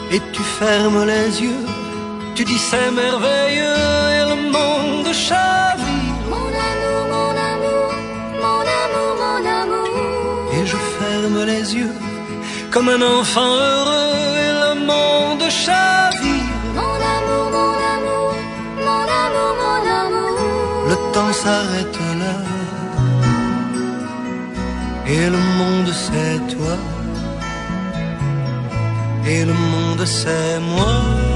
Et tu fermes les yeux, tu dis c'est merveilleux et le monde chavire. Mon amour, mon amour, mon amour, mon amour. Et je ferme les yeux comme un enfant heureux et le monde chavire. Mon amour, mon amour, mon amour, mon amour. Le temps s'arrête là et le monde c'est toi. Et le monde c'est moi.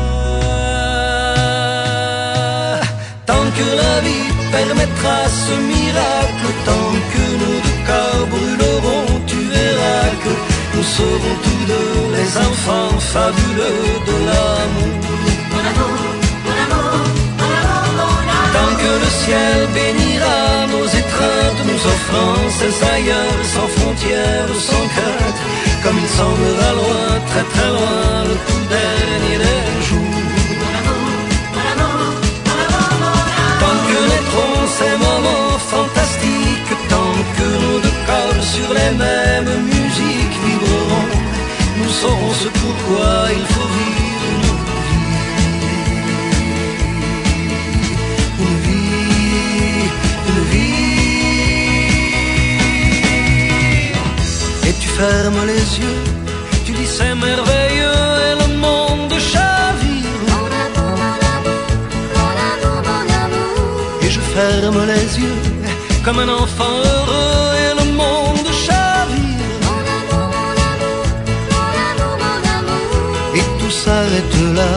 Tant que la vie permettra ce miracle, tant que nos deux corps brûleront, tu verras que nous serons tous deux les enfants fabuleux de l'amour. Mon amour, mon amour, mon amour, mon amour. Tant que le ciel bénira nos étreintes, nous offrant ces ailleurs sans frontières, sans crainte, comme il semblera loin, très très loin, le tout dernier des jours. Mon amour, mon amour, mon amour, mon amour. Tant que naîtront ces moments fantastiques, tant que nos deux corps sur les mêmes musiques vibreront, nous saurons ce pourquoi il faut vivre une vie, une vie. Et tu fermes les yeux, tu dis c'est merveilleux et le monde chavire. Mon amour, mon amour, mon amour, mon amour. Et je ferme les yeux comme un enfant heureux et le monde chavire. Mon amour, mon amour, mon amour, mon amour. Et tout s'arrête là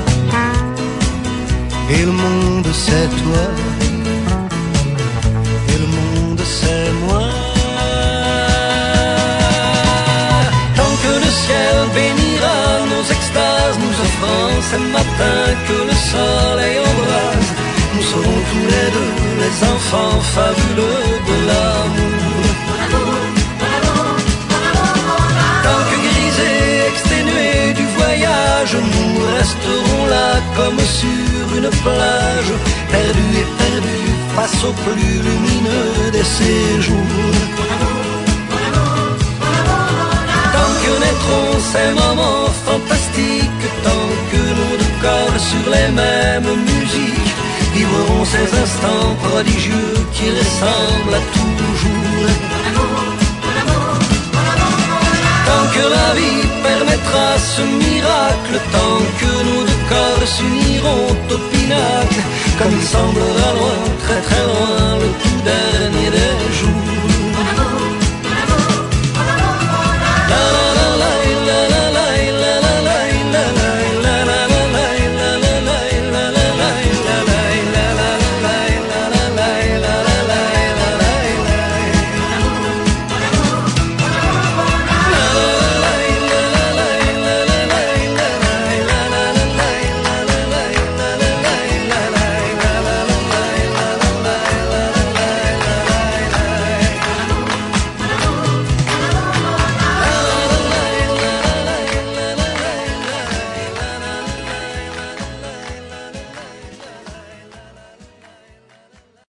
et le monde c'est toi. Et le monde c'est moi. Tant que le ciel bénira nos extases, nous offrant ces matins que le soleil embrase, nous serons tous les deux les enfants fabuleux de l'amour. Mon amour, mon amour, mon amour, mon amour. Tant que grisés, exténués du voyage, nous resterons là comme sur une plage, perdus et perdus face au plus lumineux des séjours. Mon amour, mon amour, mon amour, mon amour. Tant que naîtront ces moments fantastiques, tant que nos deux corps sur les mêmes musiques vivront ces instants prodigieux qui ressemblent à toujours. Mon amour, mon amour, mon amour, mon amour. Tant que la vie permettra ce miracle, tant que nos deux corps s'uniront au pinacle, comme il semblera loin, très très loin,